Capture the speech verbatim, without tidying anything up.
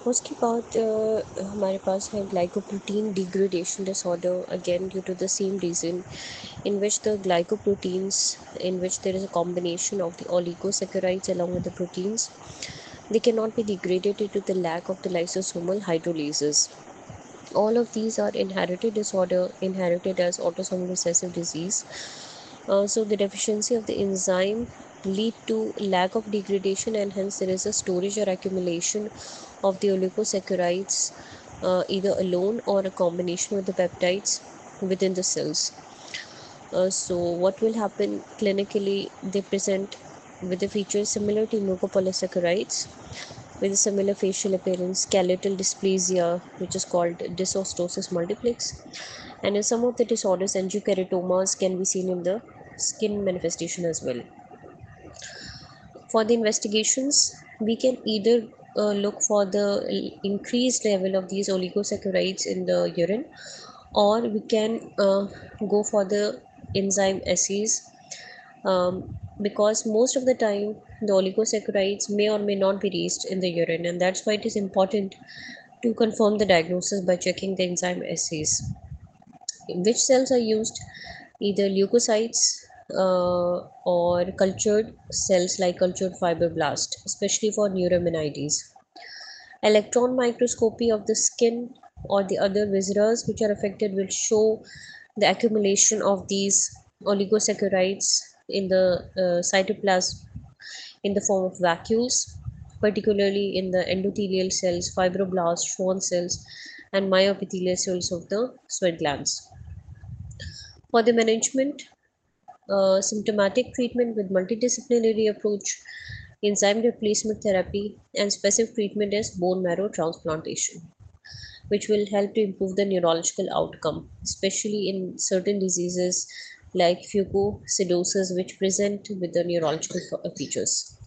उसके बाद अ, हमारे पास है glycoprotein degradation disorder, again due to the same reason, in which the glycoproteins, in which there is a combination of the oligosaccharides along with the proteins, they cannot be degraded due to the lack of the lysosomal hydrolases. All of these are inherited disorder, inherited as autosomal recessive disease. Uh, so the deficiency of the enzyme lead to lack of degradation, and hence there is a storage or accumulation of the oligosaccharides, uh, either alone or a combination with the peptides within the cells. Uh, so what will happen clinically? They present with the features similar to mucopolysaccharides, with a similar facial appearance, skeletal dysplasia, which is called dysostosis multiplex, and in some of the disorders, angiokeratomas can be seen in the skin manifestation as well. For the investigations, we can either uh, look for the increased level of these oligosaccharides in the urine, or we can uh, go for the enzyme assays, um, because most of the time the oligosaccharides may or may not be reached in the urine, and that's why it is important to confirm the diagnosis by checking the enzyme assays. Which cells are used? Either leukocytes uh, or cultured cells like cultured fibroblast, especially for neuraminidase. Electron microscopy of the skin or the other viscera which are affected will show the accumulation of these oligosaccharides in the uh, cytoplasm in the form of vacuoles, particularly in the endothelial cells, fibroblasts, Schwann cells, and myoepithelial cells of the sweat glands. For the management, uh, symptomatic treatment with multidisciplinary approach, enzyme replacement therapy, and specific treatment is bone marrow transplantation, which will help to improve the neurological outcome, especially in certain diseases like fucosidosis, which present with the neurological features.